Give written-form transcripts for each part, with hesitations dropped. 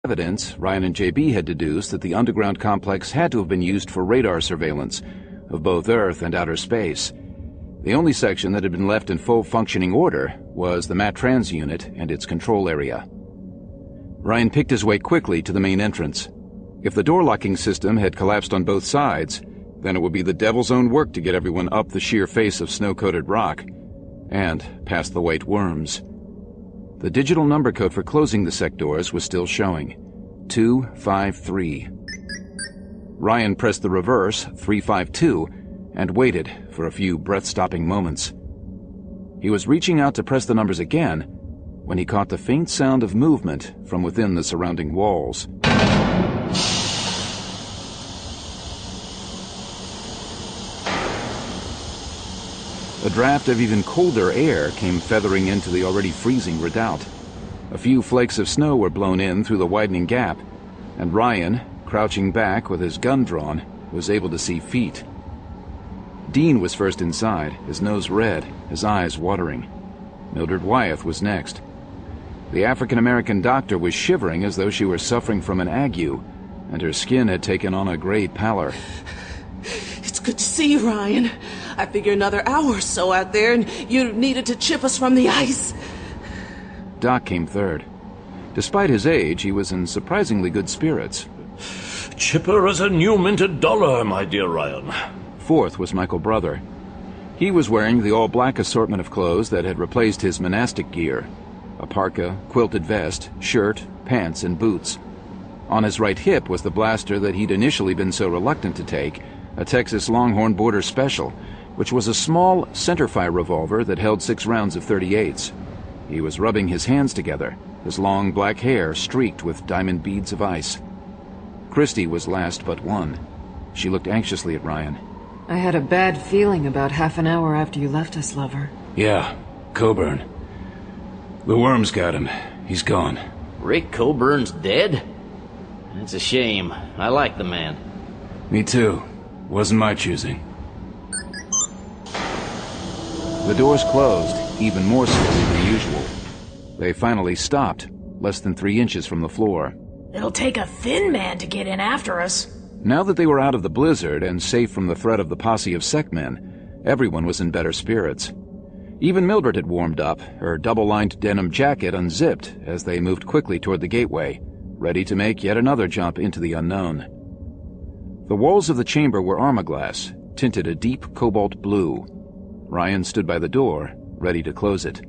evidence, Ryan and JB had deduced that the underground complex had to have been used for radar surveillance of both Earth and outer space. The only section that had been left in full functioning order was the MATRANS unit and its control area. Ryan picked his way quickly to the main entrance. If the door-locking system had collapsed on both sides, then it would be the devil's own work to get everyone up the sheer face of snow-coated rock and past the white worms. The digital number code for closing the sec doors was still showing, 253. Ryan pressed the reverse, 352, and waited for a few breath-stopping moments. He was reaching out to press the numbers again when he caught the faint sound of movement from within the surrounding walls. A draft of even colder air came feathering into the already freezing redoubt. A few flakes of snow were blown in through the widening gap, and Ryan, crouching back with his gun drawn, was able to see feet. Dean was first inside, his nose red, his eyes watering. Mildred Wyeth was next. The African-American doctor was shivering as though she were suffering from an ague, and her skin had taken on a gray pallor. It's good to see you, Ryan. I figure another hour or so out there, and you needed to chip us from the ice. Doc came third. Despite his age, he was in surprisingly good spirits. Chipper as a new minted dollar, my dear Ryan. Fourth was Michael Brother. He was wearing the all-black assortment of clothes that had replaced his monastic gear. A parka, quilted vest, shirt, pants, and boots. On his right hip was the blaster that he'd initially been so reluctant to take, a Texas Longhorn Border Special, which was a small centerfire revolver that held 6 rounds of .38s. He was rubbing his hands together, his long black hair streaked with diamond beads of ice. Christy was last but one. She looked anxiously at Ryan. I had a bad feeling about half an hour after you left us, lover. Yeah, Coburn. The worms got him. He's gone. Rick Coburn's dead? It's a shame. I like the man. Me too. Wasn't my choosing. The doors closed, even more slowly than usual. They finally stopped, less than 3 inches from the floor. It'll take a thin man to get in after us. Now that they were out of the blizzard and safe from the threat of the posse of SecMen, everyone was in better spirits. Even Mildred had warmed up, her double-lined denim jacket unzipped as they moved quickly toward the gateway, ready to make yet another jump into the unknown. The walls of the chamber were armor-glass, tinted a deep cobalt blue. Ryan stood by the door, ready to close it.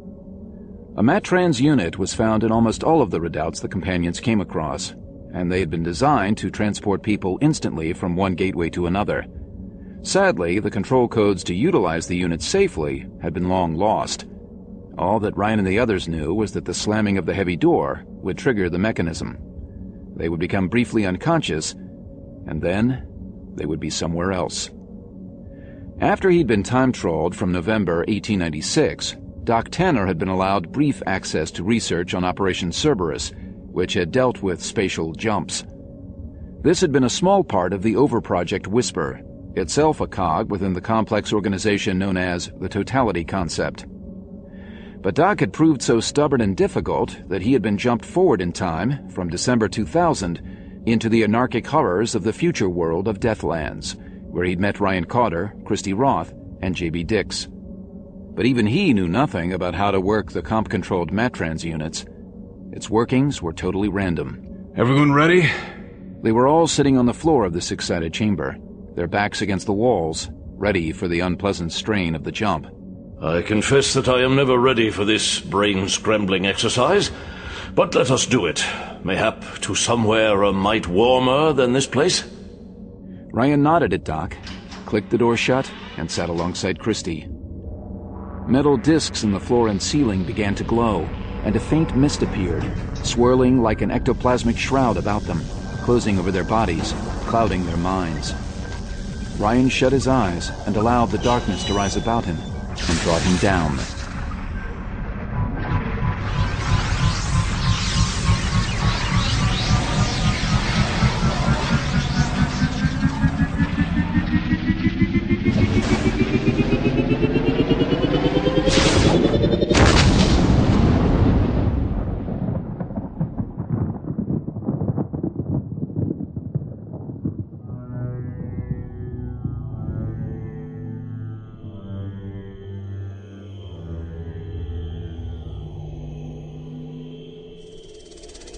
A MATRANS unit was found in almost all of the redoubts the companions came across, and they had been designed to transport people instantly from one gateway to another. Sadly, the control codes to utilize the unit safely had been long lost. All that Ryan and the others knew was that the slamming of the heavy door would trigger the mechanism. They would become briefly unconscious, and then they would be somewhere else. After he'd been time-trawled from November 1896, Doc Tanner had been allowed brief access to research on Operation Cerberus, which had dealt with spatial jumps. This had been a small part of the Overproject Whisper, itself a cog within the complex organization known as the Totality Concept. But Doc had proved so stubborn and difficult that he had been jumped forward in time from December 2000 into the anarchic horrors of the future world of Deathlands, where he'd met Ryan Cotter, Christy Roth, and J.B. Dix. But even he knew nothing about how to work the comp-controlled MATRANS units. Its workings were totally random. Everyone ready? They were all sitting on the floor of the six-sided chamber, their backs against the walls, ready for the unpleasant strain of the jump. I confess that I am never ready for this brain-scrambling exercise, but let us do it, mayhap to somewhere a mite warmer than this place. Ryan nodded at Doc, clicked the door shut, and sat alongside Christy. Metal discs in the floor and ceiling began to glow, and a faint mist appeared, swirling like an ectoplasmic shroud about them, closing over their bodies, clouding their minds. Ryan shut his eyes and allowed the darkness to rise about him and draw him down.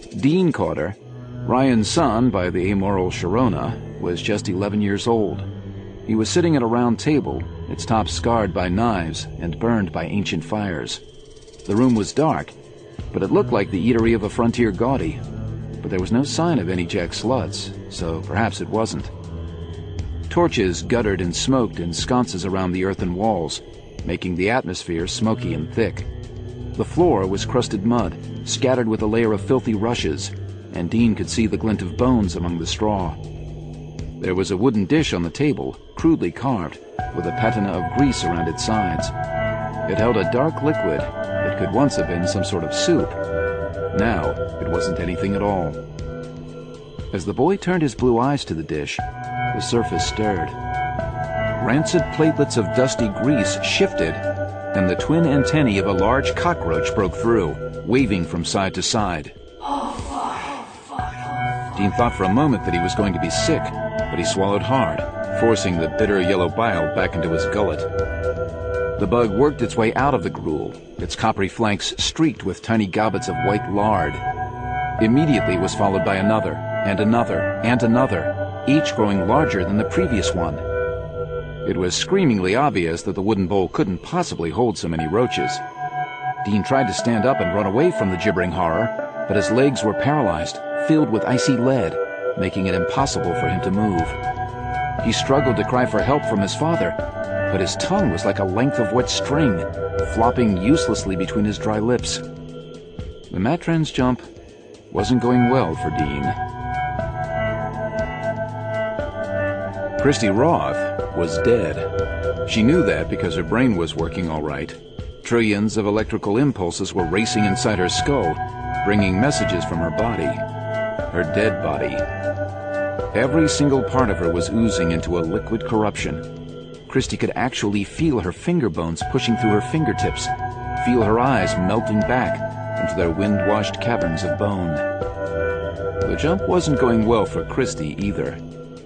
Dean caught her. Ryan's son, by the amoral Sharona, was just 11 years old. He was sitting at a round table, its top scarred by knives and burned by ancient fires. The room was dark, but it looked like the eatery of a frontier Gaudi. But there was no sign of any Jack sluts, so perhaps it wasn't. Torches guttered and smoked in sconces around the earthen walls, making the atmosphere smoky and thick. The floor was crusted mud, scattered with a layer of filthy rushes, and Dean could see the glint of bones among the straw. There was a wooden dish on the table, crudely carved, with a patina of grease around its sides. It held a dark liquid that could once have been some sort of soup. Now, it wasn't anything at all. As the boy turned his blue eyes to the dish, the surface stirred. Rancid platelets of dusty grease shifted, and the twin antennae of a large cockroach broke through, waving from side to side. Dean thought for a moment that he was going to be sick, but he swallowed hard, forcing the bitter yellow bile back into his gullet. The bug worked its way out of the gruel, its coppery flanks streaked with tiny gobbets of white lard. Immediately was followed by another, and another, and another, each growing larger than the previous one. It was screamingly obvious that the wooden bowl couldn't possibly hold so many roaches. Dean tried to stand up and run away from the gibbering horror, but his legs were paralyzed, filled with icy lead, making it impossible for him to move. He struggled to cry for help from his father, but his tongue was like a length of wet string, flopping uselessly between his dry lips. The Matrans jump wasn't going well for Dean. Christy Roth was dead. She knew that because her brain was working all right. Trillions of electrical impulses were racing inside her skull, bringing messages from her body. Her dead body. Every single part of her was oozing into a liquid corruption. Christy could actually feel her finger bones pushing through her fingertips, feel her eyes melting back into their wind-washed caverns of bone. The jump wasn't going well for Christy either.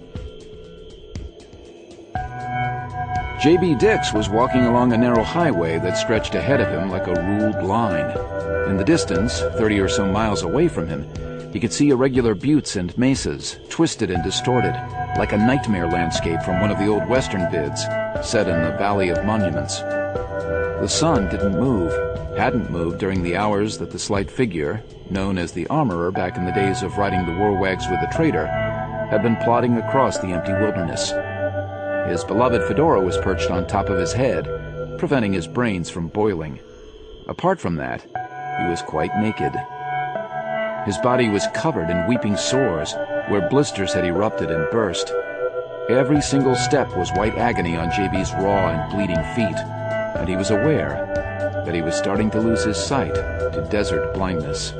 J.B. Dix was walking along a narrow highway that stretched ahead of him like a ruled line. In the distance, 30 or so miles away from him, he could see irregular buttes and mesas, twisted and distorted, like a nightmare landscape from one of the old Western vids, set in the Valley of Monuments. The sun didn't move, hadn't moved during the hours that the slight figure, known as the Armorer back in the days of riding the warwags with the trader, had been plodding across the empty wilderness. His beloved fedora was perched on top of his head, preventing his brains from boiling. Apart from that, he was quite naked. His body was covered in weeping sores, where blisters had erupted and burst. Every single step was white agony on JB's raw and bleeding feet, and he was aware that he was starting to lose his sight to desert blindness.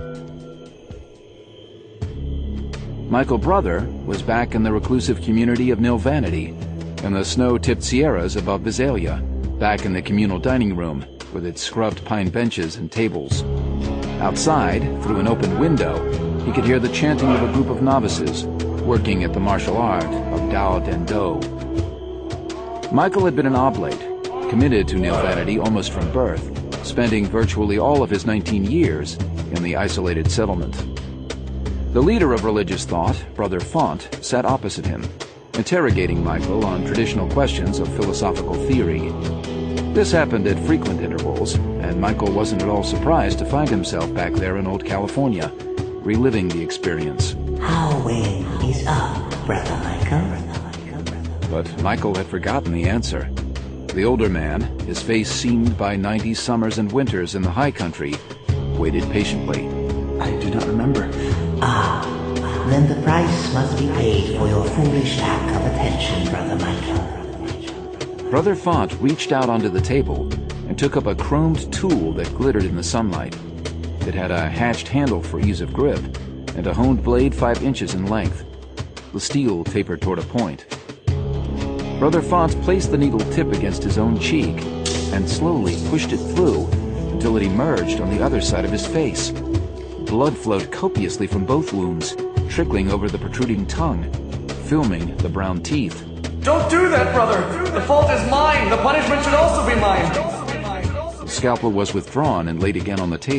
Michael Brother was back in the reclusive community of Nil Vanity, in the snow-tipped Sierras above Visalia, back in the communal dining room with its scrubbed pine benches and tables. Outside, through an open window, he could hear the chanting of a group of novices working at the martial art of Dao Den Do. Michael had been an oblate, committed to Nil Vanity almost from birth, spending virtually all of his 19 years in the isolated settlement. The leader of religious thought, Brother Font, sat opposite him, interrogating Michael on traditional questions of philosophical theory. This happened at frequent intervals, and Michael wasn't at all surprised to find himself back there in old California, reliving the experience. How wind is up, Brother Michael? But Michael had forgotten the answer. The older man, his face seamed by 90 summers and winters in the high country, waited patiently. I do not remember. Then the price must be paid for your foolish lack of attention, Brother Michael. Brother Font reached out onto the table and took up a chromed tool that glittered in the sunlight. It had a hatched handle for ease of grip and a honed blade 5 inches in length. The steel tapered toward a point. Brother Font placed the needle tip against his own cheek and slowly pushed it through until it emerged on the other side of his face. Blood flowed copiously from both wounds, trickling over the protruding tongue, filming the brown teeth. Don't do that, brother! The fault is mine! The punishment should also be mine! The scalpel was withdrawn and laid again on the table.